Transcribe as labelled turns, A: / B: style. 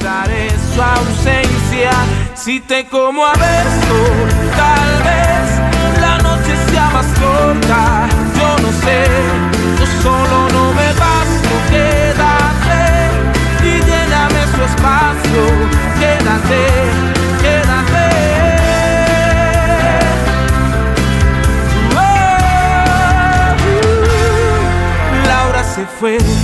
A: toleraré su ausencia. Si te como a besos, tal vez la noche sea más corta. Yo no sé, yo solo no me basto. Quédate y lléname su espacio. Quédate, quédate. Laura se fue.